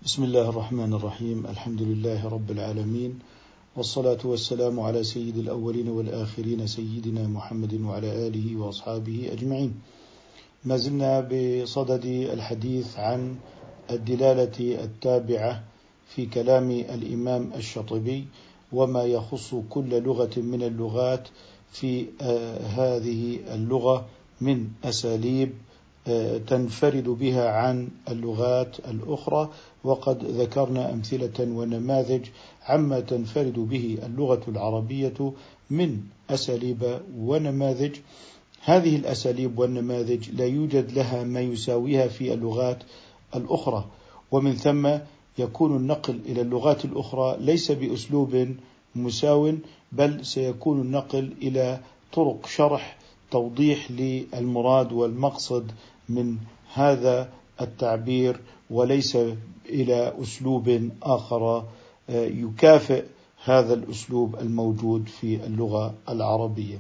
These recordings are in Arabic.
بسم الله الرحمن الرحيم. الحمد لله رب العالمين، والصلاة والسلام على سيد الأولين والآخرين سيدنا محمد وعلى آله وأصحابه أجمعين. ما زلنا بصدد الحديث عن الدلالة التابعة في كلام الإمام الشاطبي وما يخص كل لغة من اللغات في هذه اللغة من أساليب تنفرد بها عن اللغات الأخرى، وقد ذكرنا أمثلة ونماذج عما تنفرد به اللغة العربية من أساليب ونماذج. هذه الأساليب والنماذج لا يوجد لها ما يساويها في اللغات الأخرى، ومن ثم يكون النقل إلى اللغات الأخرى ليس بأسلوب مساو، بل سيكون النقل إلى طرق شرح توضيح للمراد والمقصد من هذا التعبير، وليس إلى أسلوب آخر يكافئ هذا الأسلوب الموجود في اللغة العربية.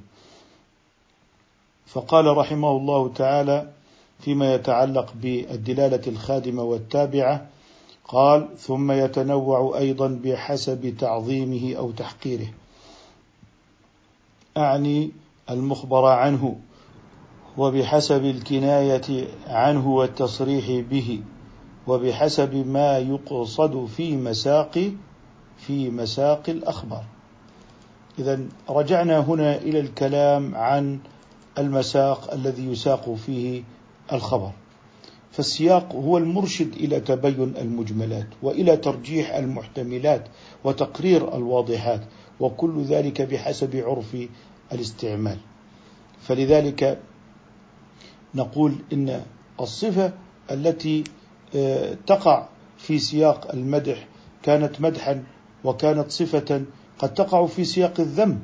فقال رحمه الله تعالى فيما يتعلق بالدلالة الخادمة والتابعة، قال: ثم يتنوع أيضا بحسب تعظيمه أو تحقيره، أعني المخبر عنه، وبحسب الكناية عنه والتصريح به، وبحسب ما يقصد في مساق الأخبار. إذن رجعنا هنا إلى الكلام عن المساق الذي يساق فيه الخبر، فالسياق هو المرشد إلى تبين المجملات وإلى ترجيح المحتملات وتقرير الواضحات، وكل ذلك بحسب عرف الاستعمال. فلذلك نقول إن الصفة التي تقع في سياق المدح كانت مدحا، وكانت صفة قد تقع في سياق الذم،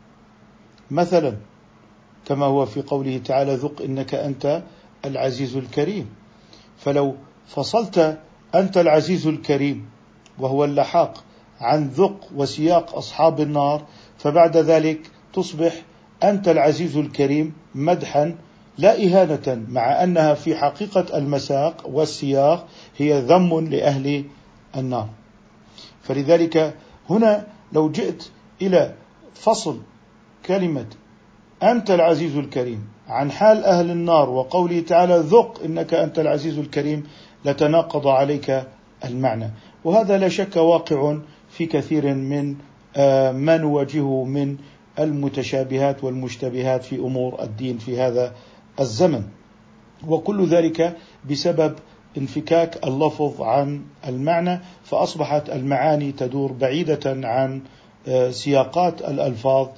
مثلا كما هو في قوله تعالى: ذق إنك أنت العزيز الكريم. فلو فصلت أنت العزيز الكريم وهو اللحاق عن ذق وسياق أصحاب النار، فبعد ذلك تصبح أنت العزيز الكريم مدحا لا إهانة، مع أنها في حقيقة المساق والسياق هي ذم لأهل النار. فلذلك هنا لو جئت إلى فصل كلمة أنت العزيز الكريم عن حال أهل النار وقوله تعالى: ذق إنك أنت العزيز الكريم، لتناقض عليك المعنى. وهذا لا شك واقع في كثير من ما نواجهه من المتشابهات والمشتبهات في أمور الدين في هذا الزمن، وكل ذلك بسبب انفكاك اللفظ عن المعنى، فأصبحت المعاني تدور بعيدة عن سياقات الألفاظ،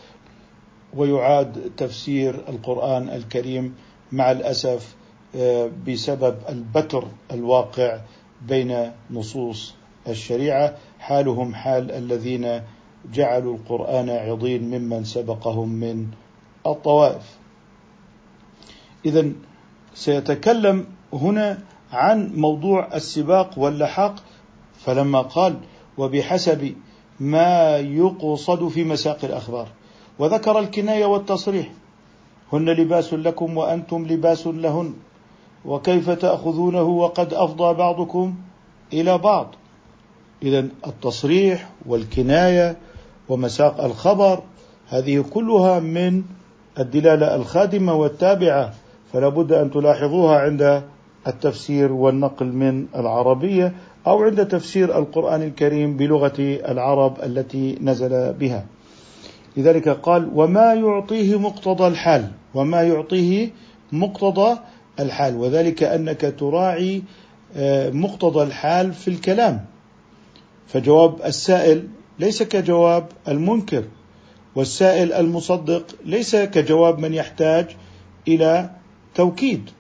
ويعاد تفسير القرآن الكريم مع الأسف بسبب البتر الواقع بين نصوص الشريعة، حالهم حال الذين جعلوا القرآن عضين ممن سبقهم من الطوائف. إذن سيتكلم هنا عن موضوع السباق واللحاق، فلما قال: وبحسب ما يقصد في مساق الأخبار، وذكر الكناية والتصريح: هن لباس لكم وأنتم لباس لهن، وكيف تأخذونه وقد أفضى بعضكم إلى بعض. إذن التصريح والكناية ومساق الخبر هذه كلها من الدلالة الخادمة والتابعة، فلا بد أن تلاحظوها عند التفسير والنقل من العربية، أو عند تفسير القرآن الكريم بلغة العرب التي نزل بها. لذلك قال: وما يعطيه مقتضى الحال، وما يعطيه مقتضى الحال، وذلك أنك تراعي مقتضى الحال في الكلام، فجواب السائل ليس كجواب المنكر، والسائل المصدق ليس كجواب من يحتاج إلى توكيد،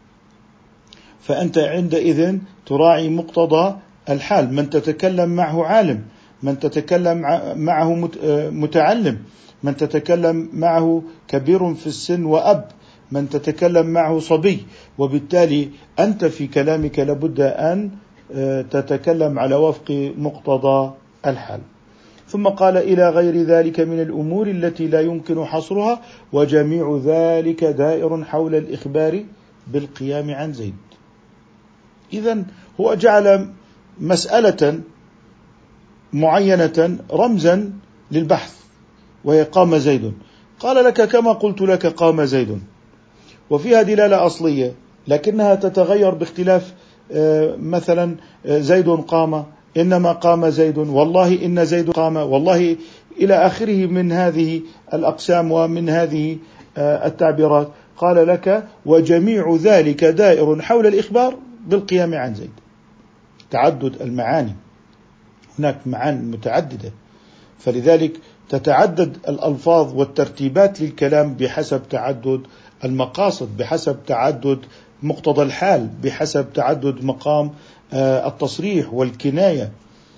فأنت عندئذ تراعي مقتضى الحال. من تتكلم معه عالم، من تتكلم معه متعلم، من تتكلم معه كبير في السن وأب، من تتكلم معه صبي، وبالتالي أنت في كلامك لابد أن تتكلم على وفق مقتضى الحال. ثم قال: إلى غير ذلك من الأمور التي لا يمكن حصرها، وجميع ذلك دائر حول الإخبار بالقيام عن زيد. إذن هو جعل مسألة معينة رمزا للبحث، وهي قام زيد، قال لك كما قلت لك قام زيد، وفيها دلالة أصلية لكنها تتغير باختلاف، مثلا زيد قام، إنما قام زيد، والله إن زيد قام، والله إلى آخره من هذه الأقسام ومن هذه التعبيرات. قال لك وجميع ذلك دائر حول الإخبار بالقيام عن زيد. تعدد المعاني، هناك معاني متعددة، فلذلك تتعدد الألفاظ والترتيبات للكلام بحسب تعدد المقاصد، بحسب تعدد مقتضى الحال، بحسب تعدد مقام التصريح والكناية.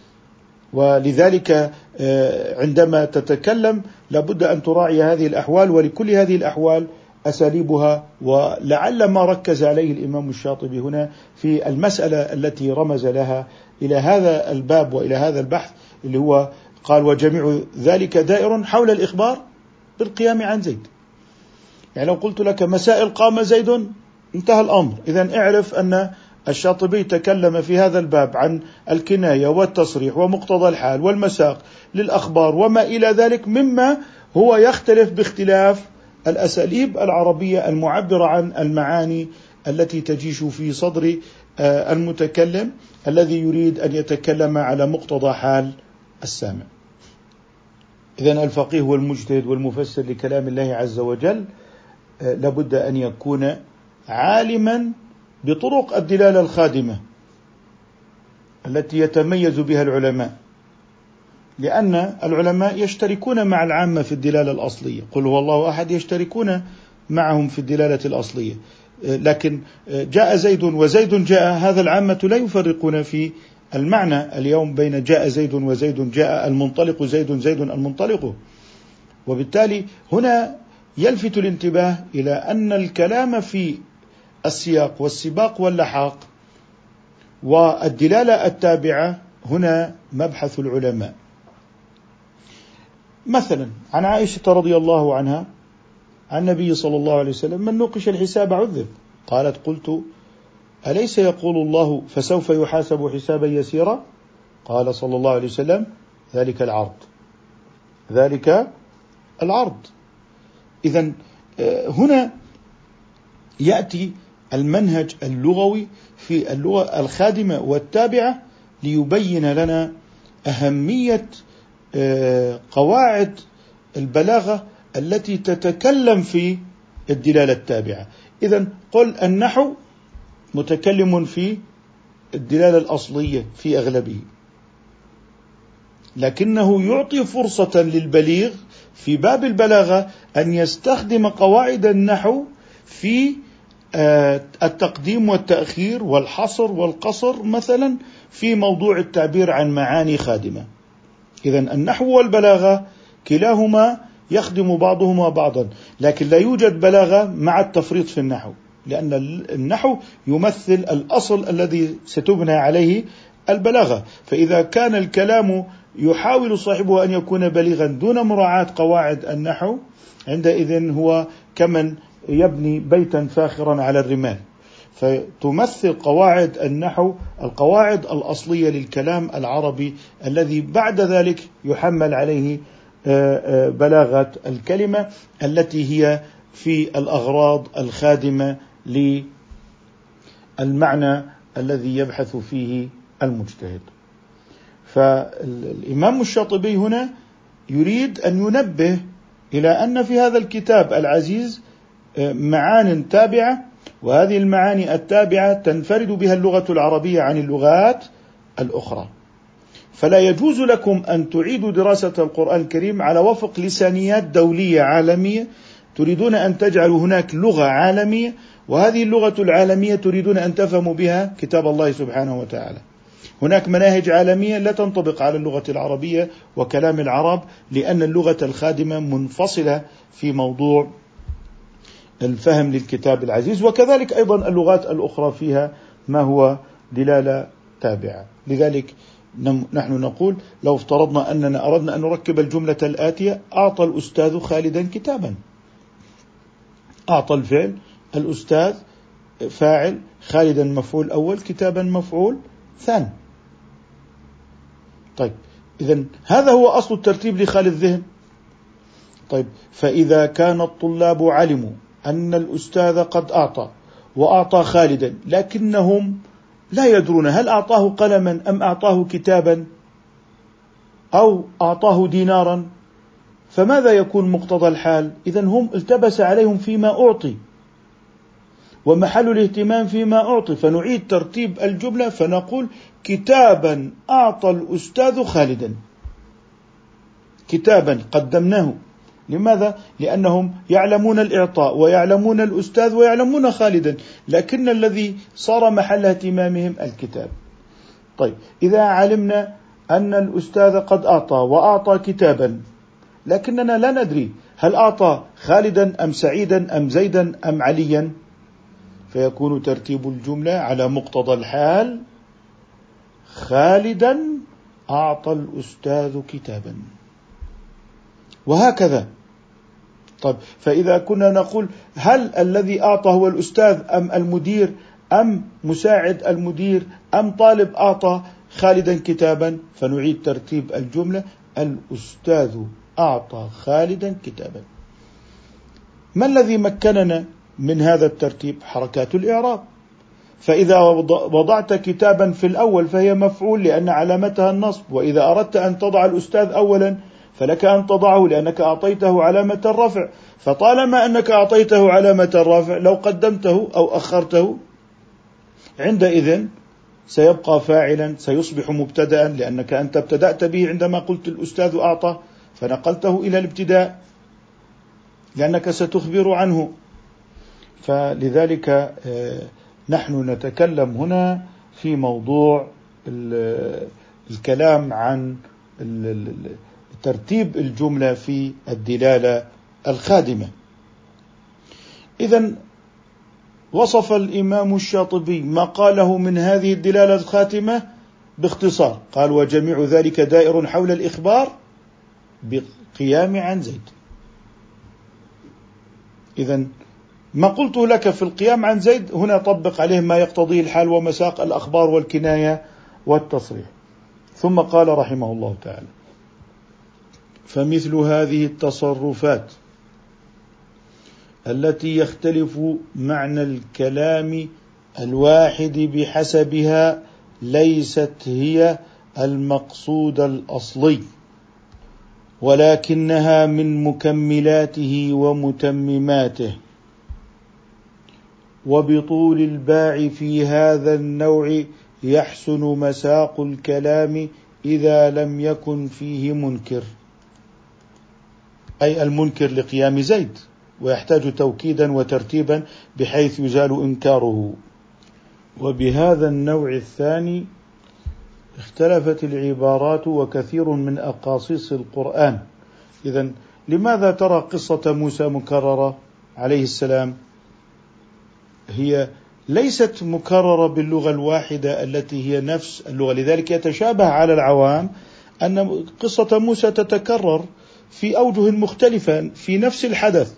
ولذلك عندما تتكلم لابد أن تراعي هذه الأحوال، ولكل هذه الأحوال أساليبها. ولعل ما ركز عليه الإمام الشاطبي هنا في المسألة التي رمز لها إلى هذا الباب وإلى هذا البحث، اللي هو قال وجميع ذلك دائر حول الإخبار بالقيام عن زيد. يعني لو قلت لك مسائل قام زيد انتهى الأمر. إذن اعرف أن الشاطبي تكلم في هذا الباب عن الكناية والتصريح ومقتضى الحال والمساق للأخبار وما إلى ذلك، مما هو يختلف باختلاف الأساليب العربية المعبرة عن المعاني التي تجيش في صدر المتكلم الذي يريد أن يتكلم على مقتضى حال السامع. إذن الفقيه والمجتهد والمفسر لكلام الله عز وجل لابد أن يكون عالما بطرق الدلالة الخادمة التي يتميز بها العلماء، لأن العلماء يشتركون مع العامة في الدلالة الأصلية، قل هو الله أحد، يشتركون معهم في الدلالة الأصلية. لكن جاء زيد وزيد جاء، هذا العامة لا يفرقون في المعنى اليوم بين جاء زيد وزيد جاء، المنطلق زيد زيد المنطلق. وبالتالي هنا يلفت الانتباه إلى أن الكلام في السياق والسباق واللحاق والدلالة التابعة هنا مبحث العلماء. مثلا عن عائشة رضي الله عنها عن النبي صلى الله عليه وسلم من نوقش الحساب عذب، قالت قلت أليس يقول الله فسوف يحاسب حسابا يسيرا؟ قال صلى الله عليه وسلم ذلك العرض، ذلك العرض. إذن هنا يأتي المنهج اللغوي في اللغة الخادمة والتابعة ليبين لنا أهمية قواعد البلاغة التي تتكلم في الدلالة التابعة. إذن قل النحو متكلم في الدلالة الأصلية في أغلبه، لكنه يعطي فرصة للبليغ في باب البلاغة أن يستخدم قواعد النحو في التقديم والتأخير والحصر والقصر، مثلا في موضوع التعبير عن معاني خادمة. إذن النحو والبلاغة كلاهما يخدم بعضهما بعضا، لكن لا يوجد بلاغة مع التفريط في النحو، لأن النحو يمثل الأصل الذي ستبنى عليه البلاغة. فإذا كان الكلام يحاول صاحبه أن يكون بليغا دون مراعاة قواعد النحو، عندئذ هو كمن يبني بيتا فاخرا على الرمال. فتمثل قواعد النحو القواعد الأصلية للكلام العربي الذي بعد ذلك يحمل عليه بلاغة الكلمة التي هي في الأغراض الخادمة للمعنى الذي يبحث فيه المجتهد. فالإمام الشاطبي هنا يريد أن ينبه إلى أن في هذا الكتاب العزيز معان تابعة، وهذه المعاني التابعة تنفرد بها اللغة العربية عن اللغات الأخرى. فلا يجوز لكم أن تعيدوا دراسة القرآن الكريم على وفق لسانيات دولية عالمية، تريدون أن تجعلوا هناك لغة عالمية، وهذه اللغة العالمية تريدون أن تفهموا بها كتاب الله سبحانه وتعالى. هناك مناهج عالمية لا تنطبق على اللغة العربية وكلام العرب، لأن اللغة الخادمة منفصلة في موضوع الفهم للكتاب العزيز، وكذلك أيضا اللغات الأخرى فيها ما هو دلالة تابعة. لذلك نحن نقول لو افترضنا أننا أردنا أن نركب الجملة الآتية: أعطى الأستاذ خالدا كتابا. أعطى الفعل، الأستاذ فاعل، خالدا مفعول أول، كتابا مفعول ثاني. طيب إذن هذا هو أصل الترتيب لخال الذهن. طيب فإذا كان الطلاب علموا أن الأستاذ قد أعطى وأعطى خالدا، لكنهم لا يدرون هل أعطاه قلما أم أعطاه كتابا أو أعطاه دينارا، فماذا يكون مقتضى الحال؟ إذن هم التبس عليهم فيما أعطي، ومحل الاهتمام فيما أعطي، فنعيد ترتيب الجملة فنقول كتابا أعطى الأستاذ خالدا. كتابا قدمناه، لماذا؟ لأنهم يعلمون الإعطاء ويعلمون الأستاذ ويعلمون خالدا، لكن الذي صار محل اهتمامهم الكتاب. طيب إذا علمنا أن الأستاذ قد أعطى وأعطى كتابا، لكننا لا ندري هل أعطى خالدا أم سعيدا أم زيدا أم عليا، فيكون ترتيب الجملة على مقتضى الحال خالدا أعطى الأستاذ كتابا، وهكذا. طيب فإذا كنا نقول هل الذي أعطى هو الأستاذ أم المدير أم مساعد المدير أم طالب أعطى خالدا كتابا، فنعيد ترتيب الجملة الأستاذ أعطى خالدا كتابا. ما الذي مكننا من هذا الترتيب؟ حركات الإعراب. فإذا وضعت كتابا في الأول فهي مفعول لأن علامتها النصب، وإذا أردت أن تضع الأستاذ أولا فلك أن تضعه لأنك أعطيته علامة الرفع، فطالما أنك أعطيته علامة الرفع لو قدمته أو أخرته عندئذ سيبقى فاعلا، سيصبح مبتدأ، لأنك أنت ابتدأت به عندما قلت الأستاذ أعطى فنقلته إلى الابتداء لأنك ستخبر عنه. فلذلك نحن نتكلم هنا في موضوع الكلام عن ترتيب الجملة في الدلالة الخادمة. إذن وصف الإمام الشاطبي ما قاله من هذه الدلالة الخاتمة باختصار، قال وجميع ذلك دائر حول الإخبار بقيام عن زيد. إذن ما قلت لك في القيام عن زيد هنا طبق عليه ما يقتضيه الحال ومساق الأخبار والكناية والتصريح. ثم قال رحمه الله تعالى فمثل هذه التصرفات التي يختلف معنى الكلام الواحد بحسبها ليست هي المقصود الأصلي، ولكنها من مكملاته ومتمماته، وبطول الباع في هذا النوع يحسن مساق الكلام إذا لم يكن فيه منكر، أي المنكر لقيام زيد، ويحتاج توكيدا وترتيبا بحيث يزال إنكاره. وبهذا النوع الثاني اختلفت العبارات وكثير من أقاصيص القرآن. إذن لماذا ترى قصة موسى مكررة عليه السلام؟ هي ليست مكررة باللغة الواحدة التي هي نفس اللغة، لذلك يتشابه على العوام أن قصة موسى تتكرر في أوجه مختلفة في نفس الحدث،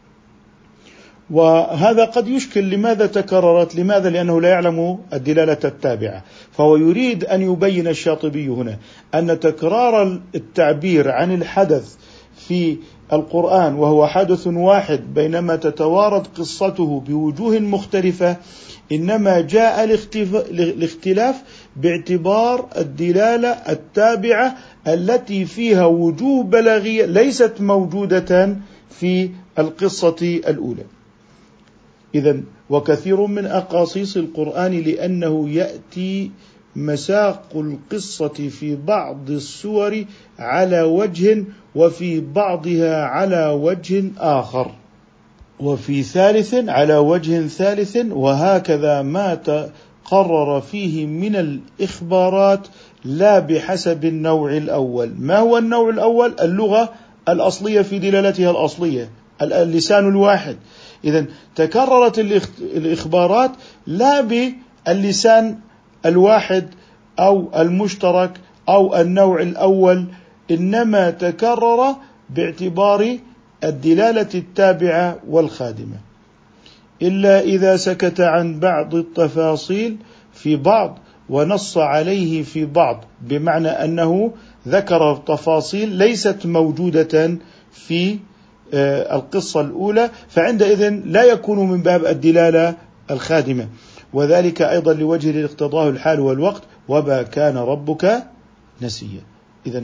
وهذا قد يشكل لماذا تكررت؟ لماذا؟ لأنه لا يعلم الدلالة التابعة. فهو يريد أن يبين الشاطبي هنا أن تكرار التعبير عن الحدث في القرآن وهو حدث واحد بينما تتوارد قصته بوجوه مختلفة إنما جاء الاختلاف باعتبار الدلالة التابعة التي فيها وجوه بلاغية ليست موجودة في القصة الأولى. إذن وكثير من أقاصيص القرآن لأنه يأتي مساق القصة في بعض السور على وجه وفي بعضها على وجه آخر وفي ثالث على وجه ثالث، وهكذا ما تقرر فيه من الإخبارات لا بحسب النوع الأول. ما هو النوع الأول؟ اللغة الأصلية في دلالتها الأصلية، اللسان الواحد. إذن تكررت الإخبارات لا باللسان الواحد أو المشترك أو النوع الأول، إنما تكرر باعتبار الدلالة التابعة والخادمة، إلا إذا سكت عن بعض التفاصيل في بعض ونص عليه في بعض، بمعنى أنه ذكر تفاصيل ليست موجودة في القصة الأولى، فعندئذ لا يكون من باب الدلالة الخادمة. وذلك أيضا لوجه اقتضاه الحال والوقت، وما كان ربك نسيا. إذن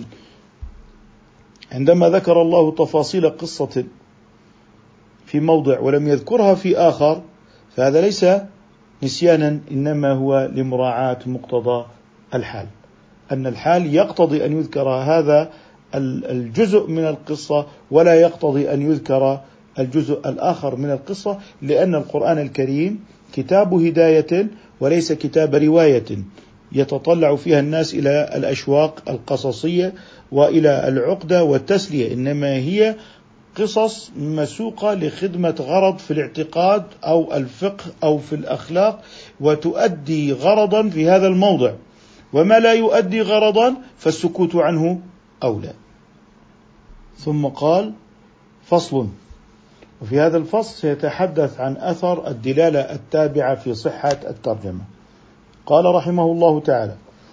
عندما ذكر الله تفاصيل قصة في موضع ولم يذكرها في آخر، فهذا ليس نسيانا، إنما هو لمراعاة مقتضى الحال، أن الحال يقتضي أن يذكر هذا الجزء من القصة ولا يقتضي أن يذكر الجزء الآخر من القصة، لأن القرآن الكريم كتاب هداية وليس كتاب رواية يتطلع فيها الناس إلى الأشواق القصصية وإلى العقدة والتسلية، إنما هي قصص مسوقة لخدمة غرض في الاعتقاد أو الفقه أو في الأخلاق، وتؤدي غرضا في هذا الموضع، وما لا يؤدي غرضا فالسكوت عنه أولى. ثم قال: فصل. وفي هذا الفصل سيتحدث عن أثر الدلالة التابعة في صحة الترجمة. قال رحمه الله تعالى: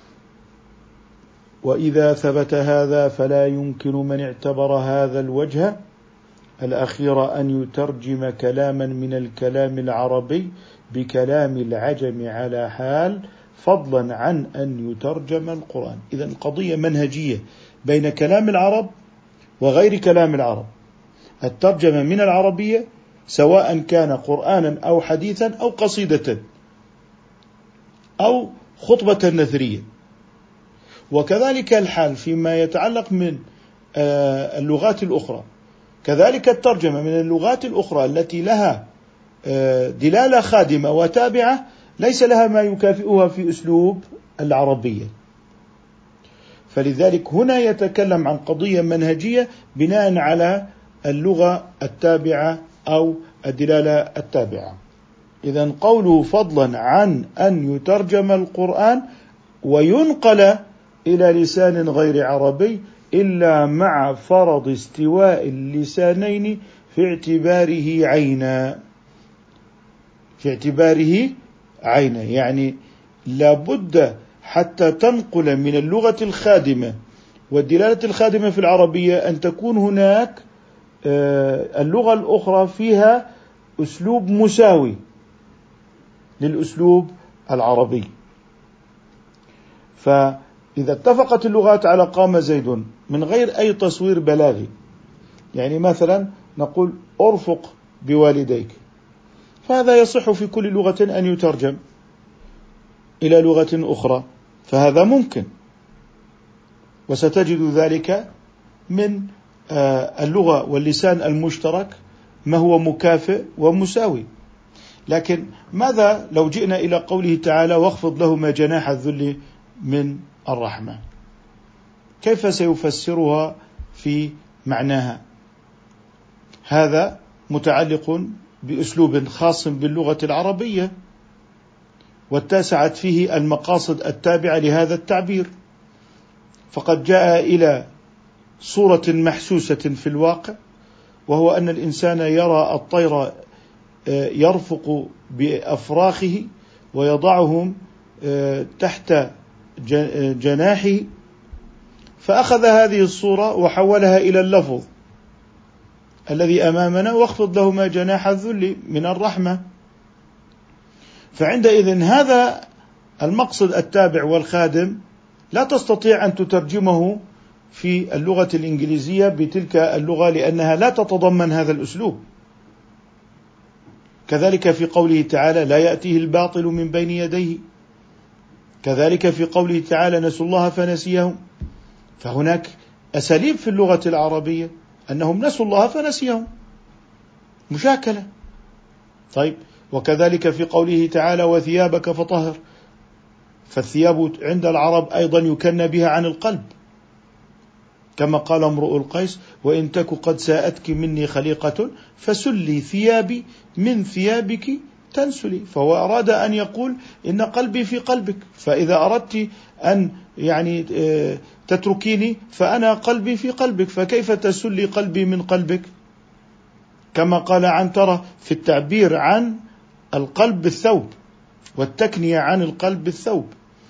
وإذا ثبت هذا فلا يمكن من اعتبر هذا الوجه الأخير أن يترجم كلاما من الكلام العربي بكلام العجم على حال، فضلا عن أن يترجم القرآن. إذن قضية منهجية بين كلام العرب وغير كلام العرب. الترجمة من العربية سواء كان قرآنا أو حديثا أو قصيدة أو خطبة نثرية، وكذلك الحال فيما يتعلق من اللغات الأخرى. كذلك الترجمة من اللغات الأخرى التي لها دلالة خادمة وتابعة ليس لها ما يكافئها في أسلوب العربية. فلذلك هنا يتكلم عن قضية منهجية بناء على اللغة التابعة أو الدلالة التابعة. إذن قوله فضلا عن أن يترجم القرآن وينقل إلى لسان غير عربي إلا مع فرض استواء اللسانين في اعتباره عينا، يعني لابد حتى تنقل من اللغة الخادمة والدلالة الخادمة في العربية أن تكون هناك اللغة الأخرى فيها أسلوب مساوي للأسلوب العربي. فإذا اتفقت اللغات على قام زيد من غير أي تصوير بلاغي، يعني مثلا نقول أرفق بوالديك، فهذا يصح في كل لغة أن يترجم إلى لغة أخرى، فهذا ممكن، وستجد ذلك من اللغة واللسان المشترك ما هو مكافئ ومساوي. لكن ماذا لو جئنا إلى قوله تعالى: واخفض لهما جناح الذل من الرحمة؟ كيف سيفسرها في معناها؟ هذا متعلق بأسلوب خاص باللغة العربية، واتسعت فيه المقاصد التابعة لهذا التعبير، فقد جاء إلى صورة محسوسة في الواقع، وهو أن الإنسان يرى الطير يرفق بأفراخه ويضعهم تحت جناحه، فأخذ هذه الصورة وحولها إلى اللفظ الذي أمامنا: واخفض لهما جناح الذل من الرحمة. فعندئذ هذا المقصد التابع والخادم لا تستطيع أن تترجمه في اللغة الإنجليزية بتلك اللغة، لأنها لا تتضمن هذا الأسلوب. كذلك في قوله تعالى: لا يأتيه الباطل من بين يديه. كذلك في قوله تعالى: نسوا الله فنسيهم. فهناك أساليب في اللغة العربية أنهم نسوا الله فنسيهم، مشاكلة. طيب، وكذلك في قوله تعالى: وثيابك فطهر. فالثياب عند العرب أيضا يكنى بها عن القلب، كما قال امرؤ القيس: وإن تك قد ساءتك مني خليقة فسلي ثيابي من ثيابك تنسلي. فهو أراد أن يقول إن قلبي في قلبك، فإذا أردت أن تتركيني فأنا قلبي في قلبك، فكيف تسلي قلبي من قلبك؟ كما قال عنترة في التعبير عن القلب بالثوب والتكنية عن القلب بالثوب.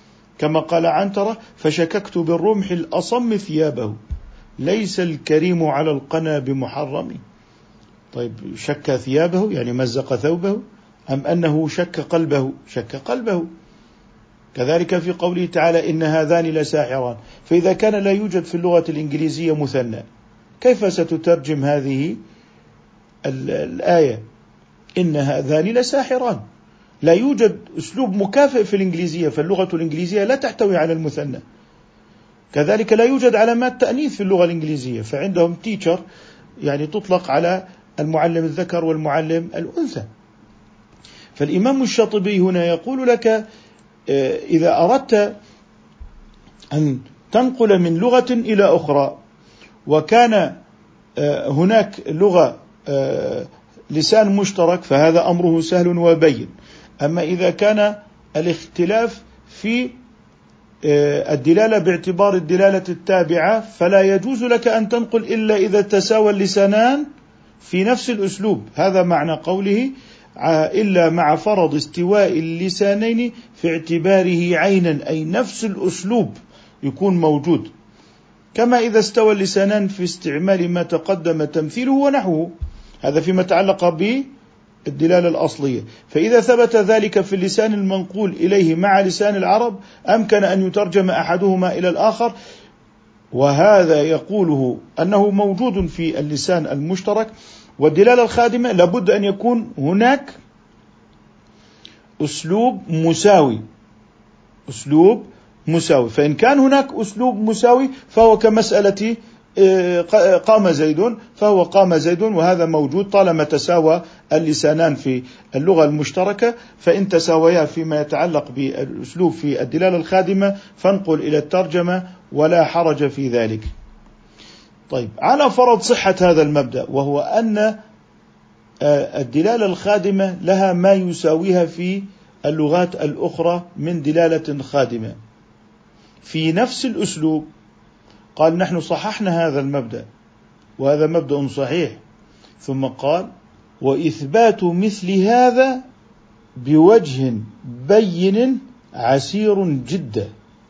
كما قال عنترة: فشككت بالرمح الأصم ثيابه، ليس الكريم على القنا بمحرم. طيب، شك ثيابه يعني مزق ثوبه، أم أنه شك قلبه؟ شك قلبه. كذلك في قوله تعالى: إن هذان لساحران. فإذا كان لا يوجد في اللغة الإنجليزية مثنى، كيف ستترجم هذه الآية؟ إن هذان لساحران. لا يوجد أسلوب مكافئ في الإنجليزية، فاللغة الإنجليزية لا تحتوي على المثنى. كذلك لا يوجد علامات تأنيث في اللغة الإنجليزية، فعندهم teacher يعني تطلق على المعلم الذكر والمعلم الأنثى. فالإمام الشاطبي هنا يقول لك: إذا أردت أن تنقل من لغة إلى أخرى، وكان هناك لغة لسان مشترك، فهذا أمره سهل وبين. أما إذا كان الاختلاف في الدلالة باعتبار الدلالة التابعة، فلا يجوز لك أن تنقل إلا إذا تساوى اللسانان في نفس الأسلوب. هذا معنى قوله: إلا مع فرض استواء اللسانين في اعتباره عينا، أي نفس الأسلوب يكون موجود، كما إذا استوى اللسانان في استعمال ما تقدم تمثيله ونحوه. هذا فيما يتعلق بالدلالة الأصلية. فإذا ثبت ذلك في اللسان المنقول إليه مع لسان العرب، أمكن أن يترجم أحدهما إلى الآخر، وهذا يقوله أنه موجود في اللسان المشترك. والدلالة الخادمة لابد أن يكون هناك أسلوب مساوي، أسلوب مساوي. فإن كان هناك أسلوب مساوي فهو كمسألة قام زيد، فهو قام زيد، وهذا موجود طالما تساوى اللسانان في اللغة المشتركة. فإن تساويا فيما يتعلق بالأسلوب في الدلالة الخادمة فانقل إلى الترجمة ولا حرج في ذلك. طيب، على فرض صحة هذا المبدأ، وهو أن الدلالة الخادمة لها ما يساويها في اللغات الأخرى من دلالة خادمة في نفس الأسلوب، قال: نحن صححنا هذا المبدأ، وهذا مبدأ صحيح. ثم قال: وإثبات مثل هذا بوجه بين عسير جدا،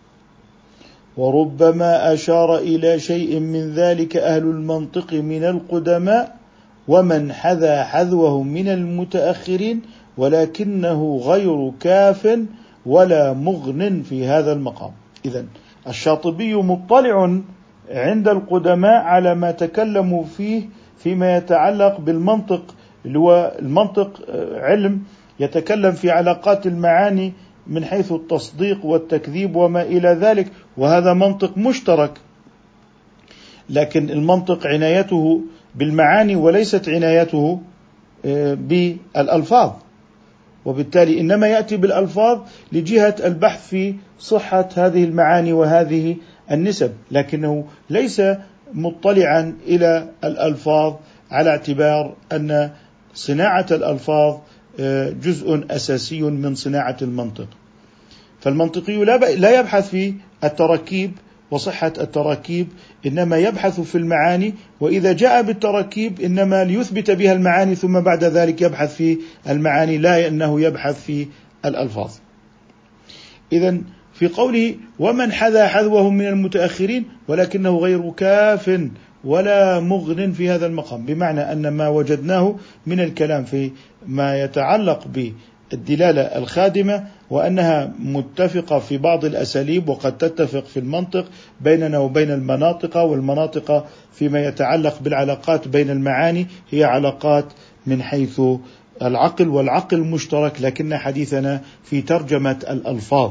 وربما أشار إلى شيء من ذلك أهل المنطق من القدماء، ومن حذا حذوه من المتأخرين، ولكنه غير كاف ولا مغن في هذا المقام. إذن الشاطبي مطلع عند القدماء على ما تكلموا فيه فيما يتعلق بالمنطق، اللي هو المنطق علم يتكلم في علاقات المعاني من حيث التصديق والتكذيب وما إلى ذلك، وهذا منطق مشترك. لكن المنطق عنايته بالمعاني وليست عنايته بالألفاظ، وبالتالي إنما يأتي بالألفاظ لجهة البحث في صحة هذه المعاني وهذه النسب، لكنه ليس مطلعا إلى الألفاظ على اعتبار أن صناعة الألفاظ جزء أساسي من صناعة المنطق. فالمنطقي لا يبحث في التراكيب وصحة التراكيب، إنما يبحث في المعاني، وإذا جاء بالتراكيب إنما ليثبت بها المعاني، ثم بعد ذلك يبحث في المعاني، لا أنه يبحث في الألفاظ. إذن في قوله: ومن حذا حذوه من المتأخرين ولكنه غير كاف ولا مغن في هذا المقام، بمعنى أن ما وجدناه من الكلام في ما يتعلق بالدلالة الخادمة، وأنها متفقة في بعض الأساليب وقد تتفق في المنطق بيننا وبين المناطق، والمناطق فيما يتعلق بالعلاقات بين المعاني هي علاقات من حيث العقل، والعقل مشترك، لكن حديثنا في ترجمة الألفاظ.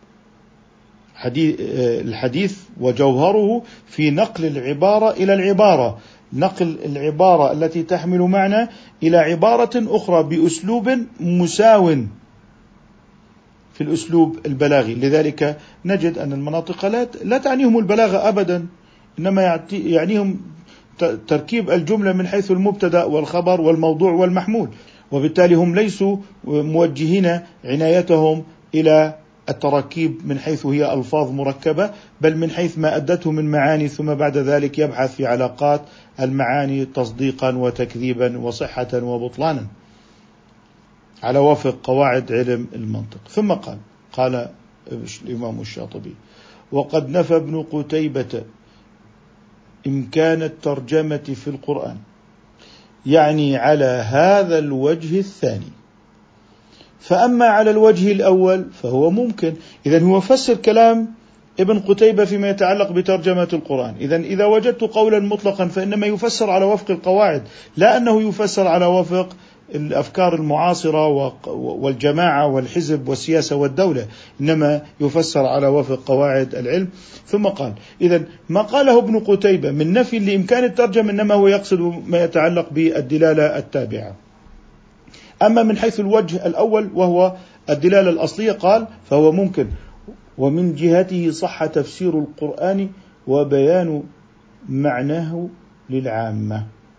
الحديث وجوهره في نقل العبارة إلى العبارة، نقل العبارة التي تحمل معنى إلى عبارة أخرى بأسلوب مساو في الأسلوب البلاغي. لذلك نجد أن المناطق لا تعنيهم البلاغة أبدا، إنما يعنيهم تركيب الجملة من حيث المبتدأ والخبر والموضوع والمحمول، وبالتالي هم ليسوا موجهين عنايتهم إلى التراكيب من حيث هي ألفاظ مركبة، بل من حيث ما أدته من معاني، ثم بعد ذلك يبحث في علاقات المعاني تصديقا وتكذيبا وصحة وبطلانا على وفق قواعد علم المنطق. ثم قال الإمام الشاطبي. وقد نفى ابن قتيبة إمكان الترجمة في القرآن، يعني على هذا الوجه الثاني. فأما على الوجه الأول فهو ممكن. إذن هو فسر كلام ابن قتيبة فيما يتعلق بترجمة القرآن. إذا وجدت قولا مطلقا فإنما يفسر على وفق القواعد، لا أنه يفسر على وفق الأفكار المعاصرة والجماعة والحزب والسياسة والدولة، إنما يفسر على وفق قواعد العلم. ثم قال: إذن ما قاله ابن قتيبة من نفي لإمكان الترجمة إنما هو يقصد ما يتعلق بالدلالة التابعة. أما من حيث الوجه الأول وهو الدلالة الأصلية قال فهو ممكن، ومن جهته صح تفسير القرآن وبيان معناه للعامة.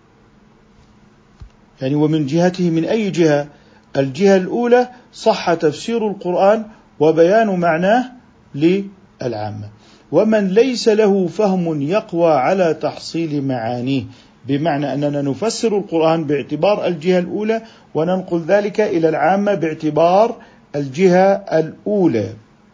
يعني ومن جهته، من أي جهة؟ الجهة الأولى صح تفسير القرآن وبيان معناه للعامة. ومن ليس له فهم يقوى على تحصيل معانيه، بمعنى أننا نفسر القرآن باعتبار الجهة الأولى وننقل ذلك إلى العامة باعتبار الجهة الأولى،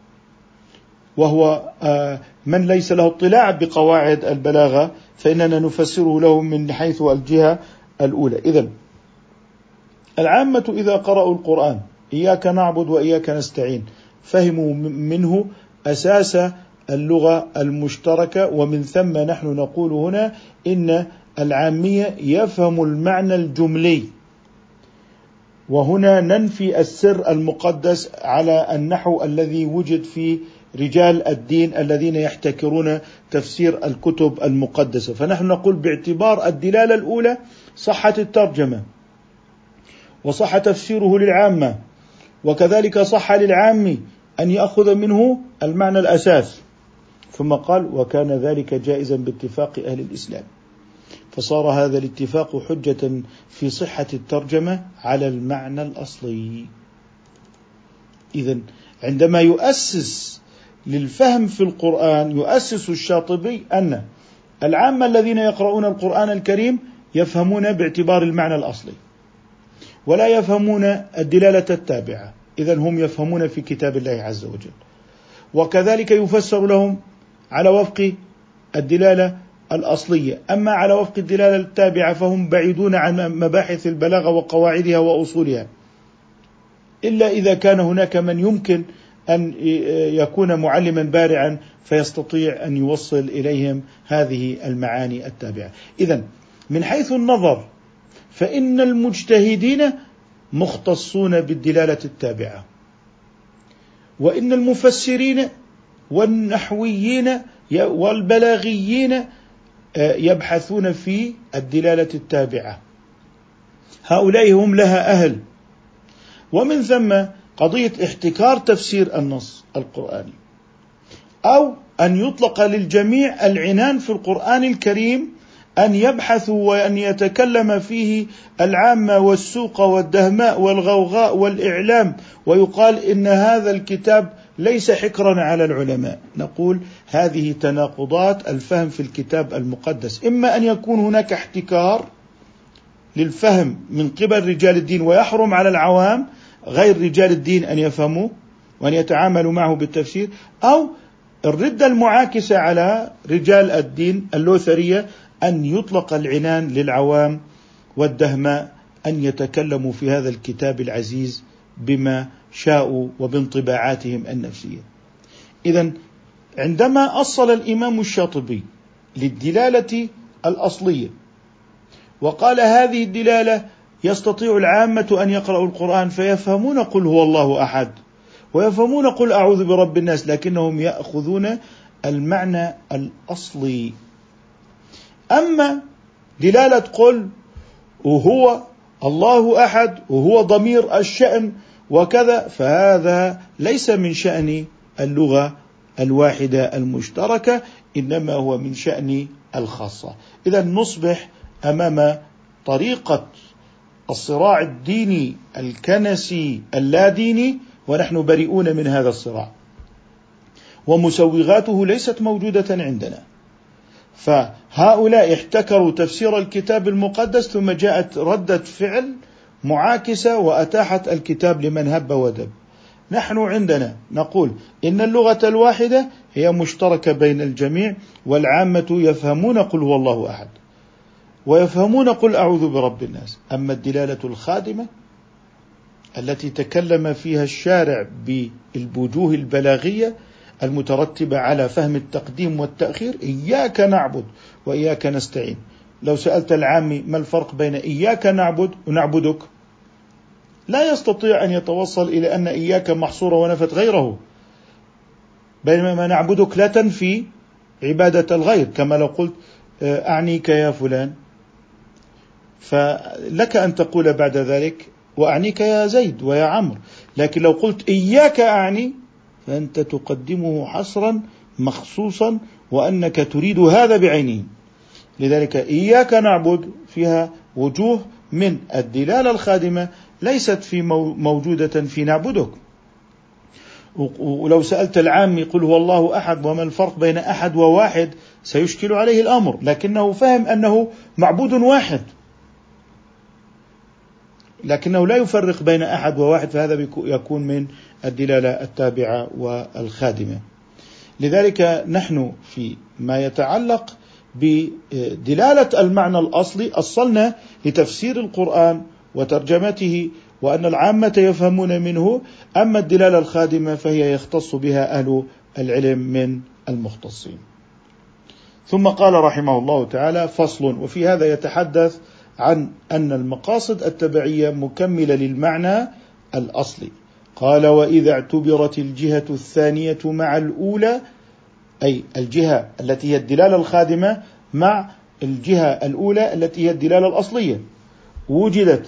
وهو من ليس له اطلاع بقواعد البلاغة فإننا نفسره له من حيث الجهة الأولى. إذن العامة إذا قرأوا القرآن إياك نعبد وإياك نستعين فهموا منه أساس اللغة المشتركة، ومن ثم نحن نقول هنا إن العامية يفهم المعنى الجملي، وهنا ننفي السر المقدس على النحو الذي وجد في رجال الدين الذين يحتكرون تفسير الكتب المقدسة. فنحن نقول باعتبار الدلالة الأولى صحة الترجمة وصح تفسيره للعامة، وكذلك صح للعام أن يأخذ منه المعنى الأساس. ثم قال: وكان ذلك جائزا باتفاق أهل الإسلام، فصار هذا الاتفاق حجة في صحة الترجمة على المعنى الأصلي. إذن عندما يؤسس للفهم في القرآن يؤسس الشاطبي أن العامة الذين يقرؤون القرآن الكريم يفهمون باعتبار المعنى الأصلي ولا يفهمون الدلالة التابعة، إذن هم يفهمون في كتاب الله عز وجل، وكذلك يفسر لهم على وفق الدلالة الأصلية. أما على وفق الدلالة التابعة فهم بعيدون عن مباحث البلاغة وقواعدها وأصولها، إلا إذا كان هناك من يمكن أن يكون معلما بارعا فيستطيع أن يوصل إليهم هذه المعاني التابعة. إذن من حيث النظر فإن المجتهدين مختصون بالدلالة التابعة، وإن المفسرين والنحويين والبلاغيين يبحثون في الدلالة التابعة، هؤلاء هم لها أهل. ومن ثم قضية احتكار تفسير النص القرآني، أو أن يطلق للجميع العنان في القرآن الكريم أن يبحثوا وأن يتكلم فيه العامة والسوق والدهماء والغوغاء والإعلام، ويقال إن هذا الكتاب ليس حكرا على العلماء. نقول هذه تناقضات الفهم في الكتاب المقدس، إما أن يكون هناك احتكار للفهم من قبل رجال الدين ويحرم على العوام غير رجال الدين أن يفهموا وأن يتعاملوا معه بالتفسير، أو الردة المعاكسة على رجال الدين اللوثرية أن يطلق العنان للعوام والدهماء أن يتكلموا في هذا الكتاب العزيز بما شاءوا وبانطباعاتهم النفسية. إذن عندما أصل الإمام الشاطبي للدلالة الأصلية وقال هذه الدلالة يستطيع العامة أن يقرأوا القرآن فيفهمون قل هو الله أحد ويفهمون قل أعوذ برب الناس، لكنهم يأخذون المعنى الأصلي. أما دلالة قل وهو الله أحد وهو ضمير الشأن وكذا، فهذا ليس من شأن اللغة الواحدة المشتركة، إنما هو من شأن الخاصة. إذا نصبح أمام طريقة الصراع الديني الكنسي اللاديني، ونحن بريئون من هذا الصراع، ومسوغاته ليست موجودة عندنا. فهؤلاء احتكروا تفسير الكتاب المقدس، ثم جاءت ردة فعل معاكسة وأتاحت الكتاب لمن هب ودب. نحن عندنا نقول إن اللغة الواحدة هي مشتركة بين الجميع، والعامة يفهمون قل هو الله أحد ويفهمون قل أعوذ برب الناس. أما الدلالة الخادمة التي تكلم فيها الشارع بالوجوه البلاغية المترتبة على فهم التقديم والتأخير، إياك نعبد وإياك نستعين. لو سألت العامي ما الفرق بين إياك نعبد ونعبدك، لا يستطيع أن يتوصل إلى أن إياك محصورة ونفت غيره، بينما نعبدك لا تنفي عبادة الغير، كما لو قلت أعنيك يا فلان، فلك أن تقول بعد ذلك وأعنيك يا زيد ويا عمرو. لكن لو قلت إياك أعني فأنت تقدمه حصرا مخصوصا وأنك تريد هذا بعينه. لذلك إياك نعبد فيها وجوه من الدلالة الخادمة ليست في موجودة في نعبدك. ولو سألت العامي قل هو الله أحد وما الفرق بين أحد وواحد سيشكل عليه الأمر، لكنه فهم أنه معبود واحد، لكنه لا يفرق بين أحد وواحد، فهذا يكون من الدلالة التابعة والخادمة. لذلك نحن في ما يتعلق بدلالة المعنى الأصلي أصلنا لتفسير القرآن وترجمته وأن العامة يفهمون منه، أما الدلالة الخادمة فهي يختص بها أهل العلم من المختصين. ثم قال رحمه الله تعالى: فصل. وفي هذا يتحدث عن أن المقاصد التبعية مكملة للمعنى الأصلي. قال: وإذا اعتبرت الجهة الثانية مع الأولى، أي الجهة التي هي الدلالة الخادمة مع الجهة الأولى التي هي الدلالة الأصلية، وجدت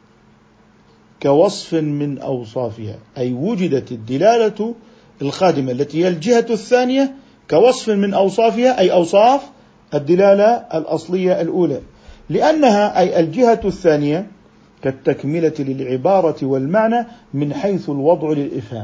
كوصف من أوصافها، أي وجدت الدلالة الخادمة التي هي الجهة الثانية كوصف من أوصافها، أي أوصاف الدلالة الأصلية الأولى، لأنها أي الجهة الثانية كالتكملة للعبارة والمعنى من حيث الوضع للإفهام.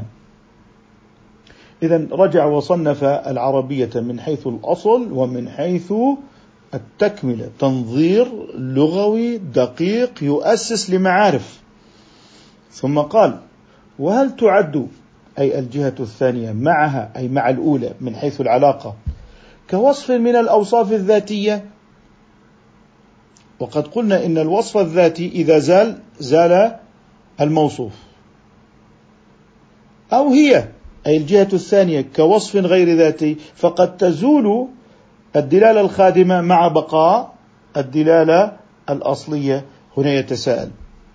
إذن رجع وصنف العربية من حيث الأصل ومن حيث التكملة، تنظير لغوي دقيق يؤسس لمعارف. ثم قال: وهل تعد أي الجهة الثانية معها أي مع الأولى من حيث العلاقة كوصف من الأوصاف الذاتية؟ وقد قلنا إن الوصف الذاتي إذا زال الموصوف، أو هي أي الجهة الثانية كوصف غير ذاتي، فقد تزول الدلالة الخادمة مع بقاء الدلالة الأصلية. هنا يتساءل: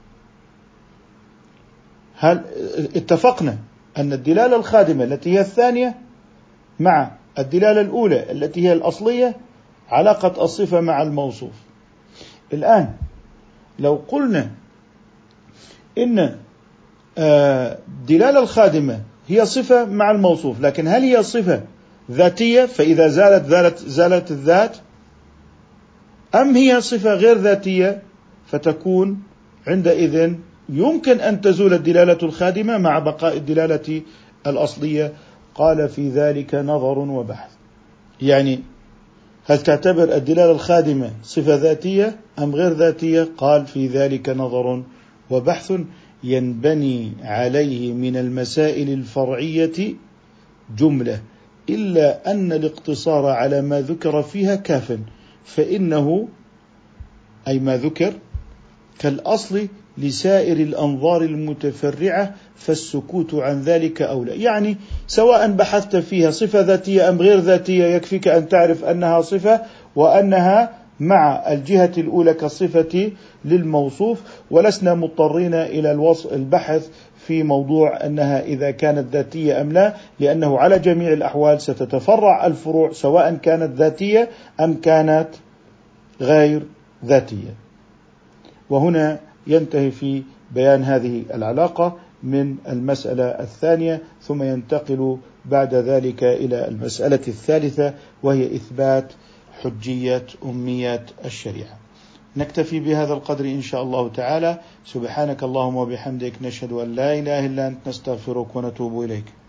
هل اتفقنا أن الدلالة الخادمة التي هي الثانية مع الدلالة الأولى التي هي الأصلية علاقة الصفة مع الموصوف؟ الآن لو قلنا إن الدلالة الخادمة هي صفة مع الموصوف، لكن هل هي صفة ذاتية فإذا زالت الذات، أم هي صفة غير ذاتية فتكون عندئذ يمكن أن تزول الدلالة الخادمة مع بقاء الدلالة الأصلية؟ قال: في ذلك نظر وبحث. يعني هل تعتبر الدلالة الخادمة صفة ذاتية أم غير ذاتية؟ قال: في ذلك نظر وبحث ينبني عليه من المسائل الفرعية جملة، إلا أن الاقتصار على ما ذكر فيها كاف، فإنه أي ما ذكر كالأصل لسائر الأنظار المتفرعة، فالسكوت عن ذلك أولى. يعني سواء بحثت فيها صفة ذاتية أم غير ذاتية، يكفيك أن تعرف أنها صفة وأنها مع الجهة الأولى كالصفة للموصوف، ولسنا مضطرين إلى البحث في موضوع أنها إذا كانت ذاتية أم لا، لأنه على جميع الأحوال ستتفرع الفروع سواء كانت ذاتية أم كانت غير ذاتية. وهنا ينتهي في بيان هذه العلاقة من المسألة الثانية، ثم ينتقل بعد ذلك إلى المسألة الثالثة، وهي إثبات حجية أمية الشريعة. نكتفي بهذا القدر إن شاء الله تعالى. سبحانك اللهم وبحمدك، نشهد أن لا إله إلا أنت، نستغفرك ونتوب إليك.